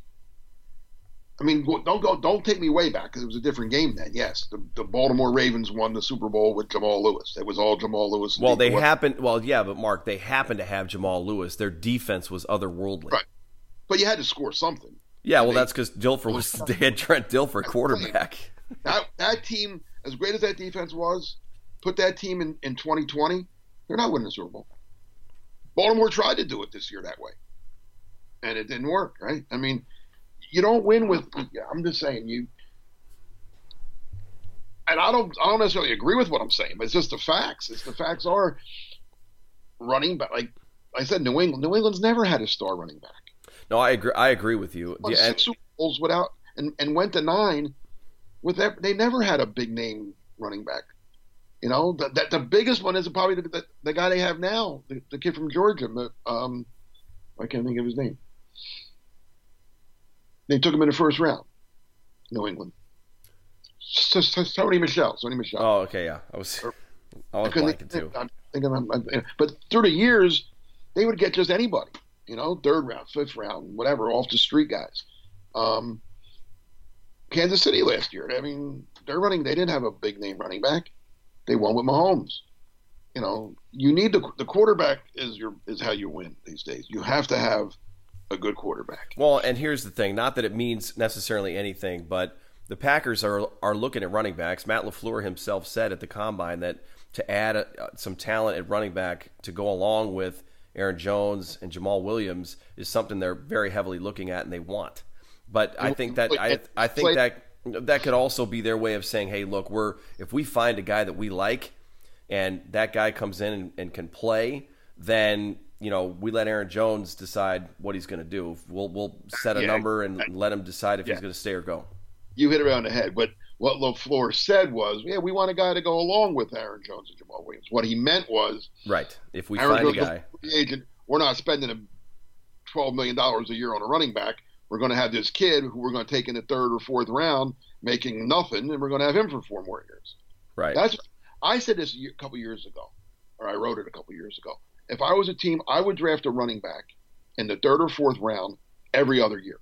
I mean, don't go, don't take me way back because it was a different game then. Yes, the, the Baltimore Ravens won the Super Bowl with Jamal Lewis. It was all Jamal Lewis. Well, they happened. Well, yeah, but Mark, they happened to have Jamal Lewis. Their defense was otherworldly. Right. But you had to score something. Yeah, well, they, that's because Dilfer was. They had Trent Dilfer quarterback. That that team, as great as that defense was, put that team in, in twenty twenty, they're not winning the Super Bowl. Baltimore tried to do it this year that way, and it didn't work, right? I mean, you don't win with – I'm just saying you – and I don't I don't necessarily agree with what I'm saying, but it's just the facts. It's the facts are running back. Like I said, New England. New England's never had a star running back. No, I agree. I agree with you. Won Yeah, six and, Super Bowls without and, and went to nine with that. They never had a big name running back. You know, the, the, the biggest one is probably the, the, the guy they have now, the, the kid from Georgia. Um, I can't think of his name. They took him in the first round. New England. Sony Michel. Sony Michel. oh, okay, yeah. I was, I was blanking too. I'm thinking, I'm, I'm, but through the years, they would get just anybody. You know, third round, fifth round, whatever, off the street guys. Um, Kansas City last year. I mean, they're running. They didn't have a big name running back. They won with Mahomes. You know, you need the the quarterback is your is how you win these days. You have to have a good quarterback. Well, and here's the thing. Not that it means necessarily anything, but the Packers are are looking at running backs. Matt LaFleur himself said at the Combine that to add a, some talent at running back to go along with Aaron Jones and Jamal Williams is something they're very heavily looking at and they want. But I think that I I think that that could also be their way of saying, hey, look, we're if we find a guy that we like and that guy comes in and, and can play, then you know we let Aaron Jones decide what he's going to do. We'll we'll set a yeah, number and I, let him decide if yeah. he's going to stay or go. You hit it around the head. But what LaFleur said was, yeah, we want a guy to go along with Aaron Jones and Jamal Williams. What he meant was, right, if we Aaron find Jones a guy, the agent, we're not spending a twelve million dollars a year on a running back. We're going to have this kid who we're going to take in the third or fourth round, making nothing, and we're going to have him for four more years. Right. That's I said this a year, couple years ago, or I wrote it a couple years ago. If I was a team, I would draft a running back in the third or fourth round every other year,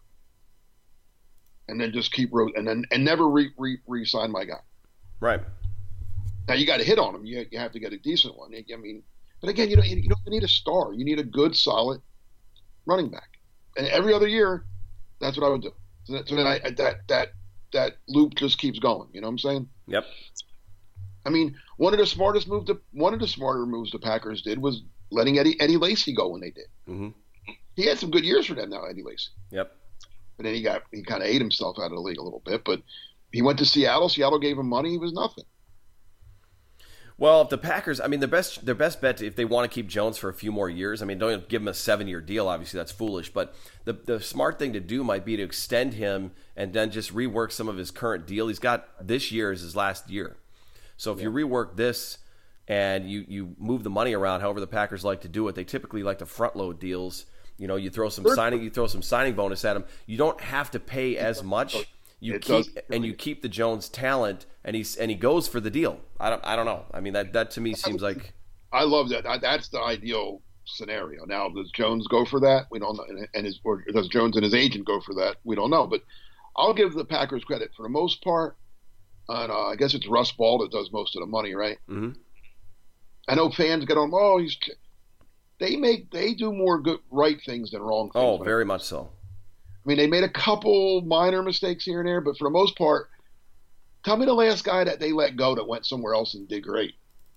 and then just keep and then and never re, re, re-sign my guy. Right. Now you got to hit on him. You you have to get a decent one. I mean, but again, you don't you don't need a star. You need a good, solid running back, and every other year. That's what I would do. So, that, so then I, that that that loop just keeps going. You know what I'm saying? Yep. I mean, one of the smartest moves, the one of the smarter moves the Packers did was letting Eddie Eddie Lacy go when they did. Mm-hmm. He had some good years for them now, Eddie Lacy. Yep. But then he got he kind of ate himself out of the league a little bit. But he went to Seattle. Seattle gave him money. He was nothing. Well, if the Packers, I mean, their best their best bet if they want to keep Jones for a few more years. I mean, don't give him a seven year deal. Obviously, that's foolish. But the the smart thing to do might be to extend him and then just rework some of his current deal. He's got this year as his last year. So if yeah. you rework this and you you move the money around, however the Packers like to do it, they typically like to front load deals. You know, you throw some Third signing, you throw some signing bonus at him. You don't have to pay as much. You it keep and you keep the Jones talent, and he's and he goes for the deal. I don't I don't know. I mean that that to me seems like I love that. That's the ideal scenario. Now, does Jones go for that? We don't know. And his or does Jones and his agent go for that? We don't know. But I'll give the Packers credit for the most part. And uh, I guess it's Russ Ball that does most of the money, right? Mm-hmm. I know fans get on. Oh, he's. They make they do more good right things than wrong things. Oh, very much so. I mean, they made a couple minor mistakes here and there, but for the most part, tell me the last guy that they let go that went somewhere else and did great.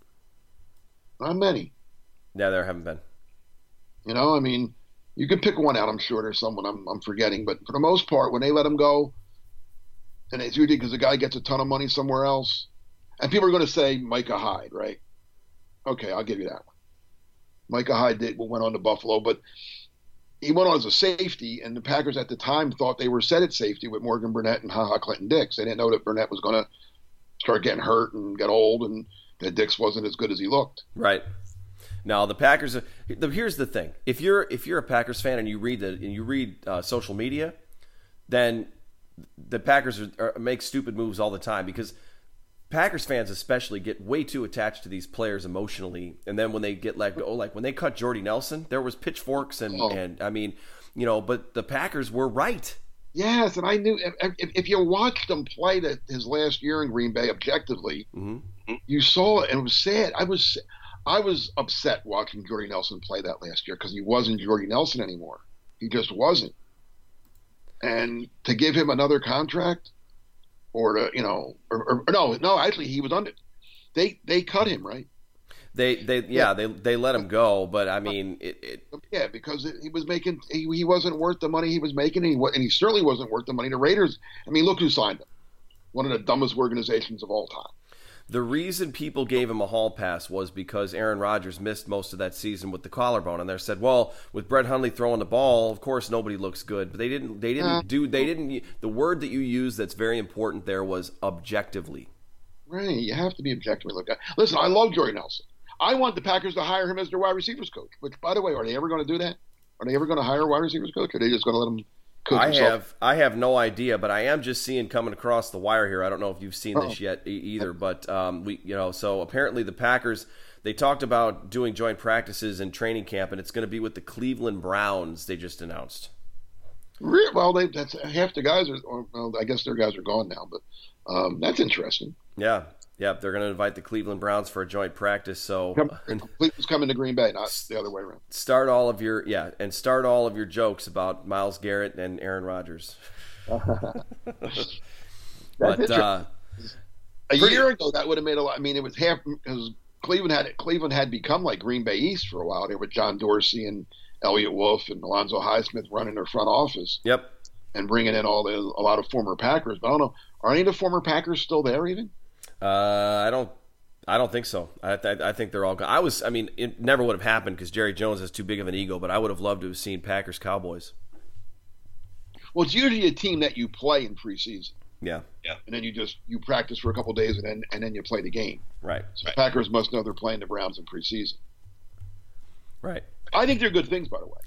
Not many. Yeah, there haven't been. You know, I mean, you can pick one out. I'm sure there's someone I'm, I'm forgetting, but for the most part, when they let him go, and it's usually because the guy gets a ton of money somewhere else, and people are going to say Micah Hyde, right? Okay, I'll give you that one. Micah Hyde did went on to Buffalo, but he went on as a safety, and the Packers at the time thought they were set at safety with Morgan Burnett and HaHa Clinton Dix. They didn't know that Burnett was going to start getting hurt and get old, and that Dix wasn't as good as he looked. Right. Now the Packers. Here's the thing: if you're if you're a Packers fan and you read the and you read uh, social media, then the Packers are, are, make stupid moves all the time because Packers fans especially get way too attached to these players emotionally, and then when they get let go, like when they cut Jordy Nelson, there was pitchforks and, oh. and I mean, you know, but the Packers were right. Yes, and I knew if, if you watched him play the, his last year in Green Bay objectively, mm-hmm. you saw it, and it was sad. I was I was upset watching Jordy Nelson play that last year because he wasn't Jordy Nelson anymore. He just wasn't. And to give him another contract, or to, you know, or, or no, no, actually he was under. they they cut him, right? They they yeah they they let him go, but I mean it. it yeah, because he was making he, he wasn't worth the money he was making, and he and he certainly wasn't worth the money. The Raiders. I mean, look who signed him. One of the dumbest organizations of all time. The reason people gave him a hall pass was because Aaron Rodgers missed most of that season with the collarbone, and they said, "Well, with Brett Hundley throwing the ball, of course nobody looks good." But they didn't. They didn't uh, do. They didn't. The word that you used that's very important there was objectively. Right. You have to be objectively looked at. Listen, I love Jordy Nelson. I want the Packers to hire him as their wide receivers coach. Which, by the way, are they ever going to do that? Are they ever going to hire a wide receivers coach, or are they just going to let him? I have I have no idea, but I am just seeing coming across the wire here. I don't know if you've seen this yet either, but um, we you know so apparently the Packers, they talked about doing joint practices and training camp, and it's going to be with the Cleveland Browns. They just announced. Well, they that's half the guys are. Well, I guess their guys are gone now, but um, that's interesting. Yeah. Yeah, they're going to invite the Cleveland Browns for a joint practice. So Cleveland's coming to Green Bay, not the other way around. Start all of your yeah, and start all of your jokes about Myles Garrett and Aaron Rodgers. But uh, a pretty, year ago, that would have made a lot. I mean, it was half because Cleveland had Cleveland had become like Green Bay East for a while. They were John Dorsey and Elliott Wolf and Alonzo Highsmith running their front office. Yep, and bringing in all the a lot of former Packers. But I don't know, are any of the former Packers still there even? Uh, I don't, I don't think so. I, I, I think they're all gone. I was, I mean, it never would have happened because Jerry Jones has too big of an ego. But I would have loved to have seen Packers Cowboys. Well, it's usually a team that you play in preseason. Yeah, yeah, and then you just you practice for a couple of days and then and then you play the game. Right. So right. Packers must know they're playing the Browns in preseason. Right. I think they're good things, by the way.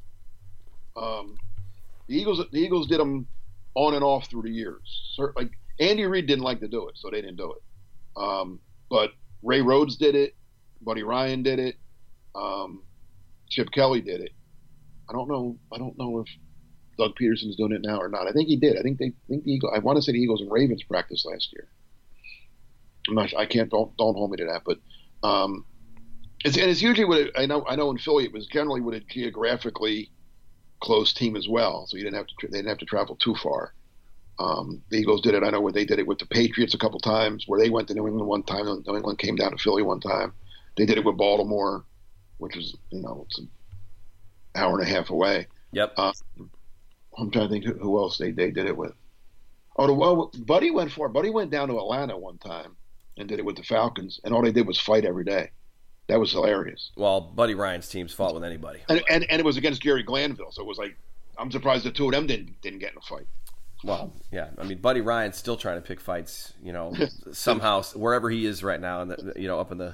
Um, the Eagles, the Eagles did them on and off through the years. So, like Andy Reid didn't like to do it, so they didn't do it. Um, but Ray Rhodes did it. Buddy Ryan did it. Um, Chip Kelly did it. I don't know. I don't know if Doug Peterson's doing it now or not. I think he did. I think they think the Eagles. I want to say the Eagles and Ravens practiced last year. I'm not. I can't. Don't don't hold me to that. But um, it's and it's usually what it, I know. I know in Philly it was generally with a geographically close team as well, so you didn't have to. They didn't have to travel too far. Um, the Eagles did it. I know where they did it with the Patriots a couple times, where they went to New England one time. New England came down to Philly one time. They did it with Baltimore, which is, you know, it's an hour and a half away. Yep. Um, I'm trying to think who, who else they, they did it with. Oh, the, well, Buddy went for it. Buddy went down to Atlanta one time and did it with the Falcons, and all they did was fight every day. That was hilarious. Well, Buddy Ryan's teams fought with anybody. And, and, and it was against Gary Glanville, so it was like, I'm surprised the two of them didn't didn't get in a fight. Well, yeah, I mean, Buddy Ryan's still trying to pick fights, you know, somehow wherever he is right now, in the, you know, up in the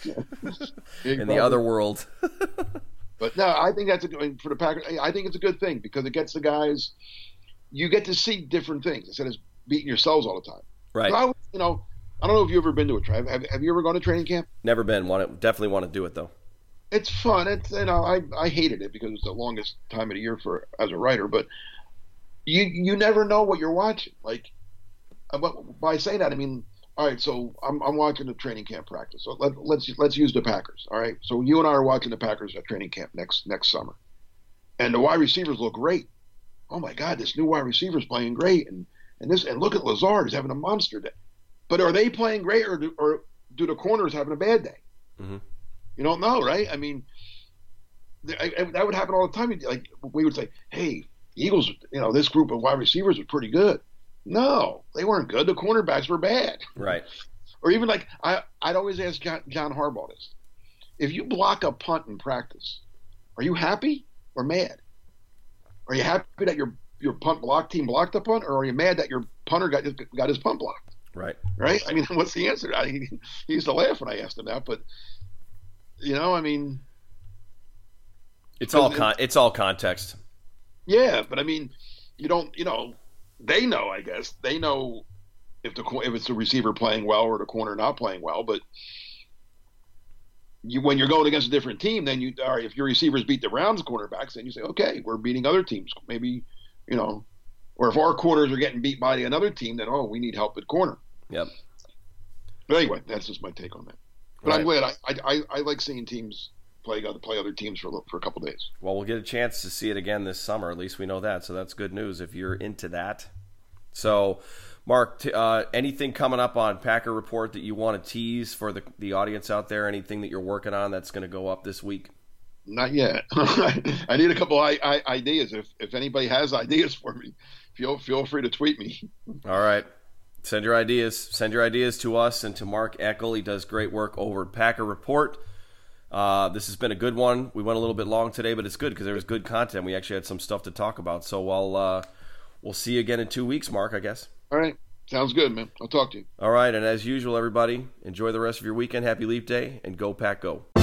in the other world. But no, I think that's a good for the Packers. I think it's a good thing because it gets the guys. You get to see different things instead of beating yourselves all the time. Right. I, you know, I don't know if you've ever been to a training. Have, have you ever gone to training camp? Never been. Want to definitely want to do it though. It's fun. It's you know I I hated it because it's the longest time of the year for as a writer, but. You you never know what you're watching. Like, by saying that, I mean, all right. So I'm I'm watching the training camp practice. So let, let's let's use the Packers. All right. So you and I are watching the Packers at training camp next next summer, and the wide receivers look great. Oh my God, this new wide receiver is playing great, and and this and look at Lazard, he's having a monster day. But are they playing great, or do, or do the corners having a bad day? Mm-hmm. You don't know, right? I mean, I, I, that would happen all the time. Like we would say, hey. Eagles, you know, this group of wide receivers was pretty good. No, they weren't good. The cornerbacks were bad. Right. Or even like I, I'd always ask John, John Harbaugh this: if you block a punt in practice, are you happy or mad? Are you happy that your your punt block team blocked a punt, or are you mad that your punter got got his punt blocked? Right. Right. I mean, what's the answer? I, he used to laugh when I asked him that, but you know, I mean, it's all con- it's all context. Yeah, but I mean, you don't, you know, they know, I guess. They know if the if it's the receiver playing well or the corner not playing well, but you when you're going against a different team, then you, all right, if your receivers beat the Browns cornerbacks, then you say, okay, we're beating other teams. Maybe, you know, or if our corners are getting beat by another team, then, oh, we need help at corner. Yep. But anyway, that's just my take on that. But right. I'm glad. I, I, I like seeing teams play play other teams for for a couple of days. Well, we'll get a chance to see it again this summer. At least we know that, so that's good news if you're into that. So, Mark, t- uh, anything coming up on Packer Report that you want to tease for the the audience out there? Anything that you're working on that's going to go up this week? Not yet. I need a couple I, I, ideas. If if anybody has ideas for me, feel feel free to tweet me. All right. Send your ideas. Send your ideas to us and to Mark Eckel. He does great work over at Packer Report. Uh, this has been a good one. We went a little bit long today, but it's good because there was good content. We actually had some stuff to talk about. So I'll, uh, we'll see you again in two weeks, Mark, I guess. All right. Sounds good, man. I'll talk to you. All right. And as usual, everybody, enjoy the rest of your weekend. Happy Leap Day, and go Pack Go.